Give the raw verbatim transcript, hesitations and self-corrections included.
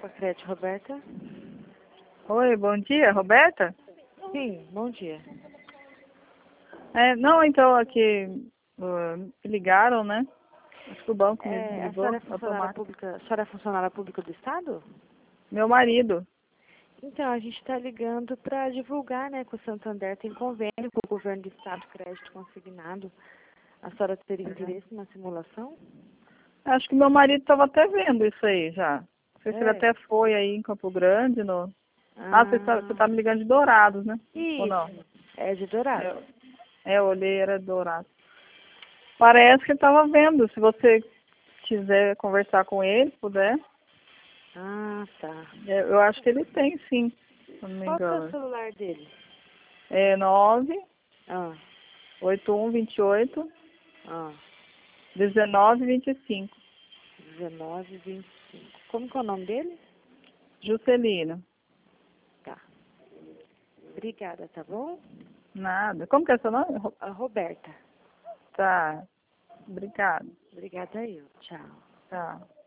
Crédito, Roberta? Oi, bom dia, Roberta? Sim, bom dia. É, não, então aqui uh, me ligaram, né? Acho que o banco me É, a ligou senhora é funcionária automático. pública, a senhora é funcionária pública do Estado? Meu marido. Então, a gente está ligando para divulgar, né, que o Santander tem convênio com o governo do Estado, crédito consignado. A senhora teria interesse na simulação? Acho que meu marido estava até vendo isso aí já. Não sei se ele É. até foi aí em Campo Grande. No... Ah, você está você Ah, tá me ligando de Dourados, né? Ou não? isso. É de Dourado. É, é, eu olhei, era Dourados. Parece que ele estava vendo. Se você quiser conversar com ele, puder. Ah, tá. É, eu acho que ele tem, sim, se eu não me Qual que é o engano. celular dele? É nove Ah, oito um dois oito ah, dezenove vinte e cinco. dezenove, vinte e cinco. Como que é o nome dele? Juscelino. Tá. Obrigada, tá bom? Nada. Como que é seu nome? Ro- A Roberta. Tá. Obrigado. Obrigada eu. Tchau. Tá.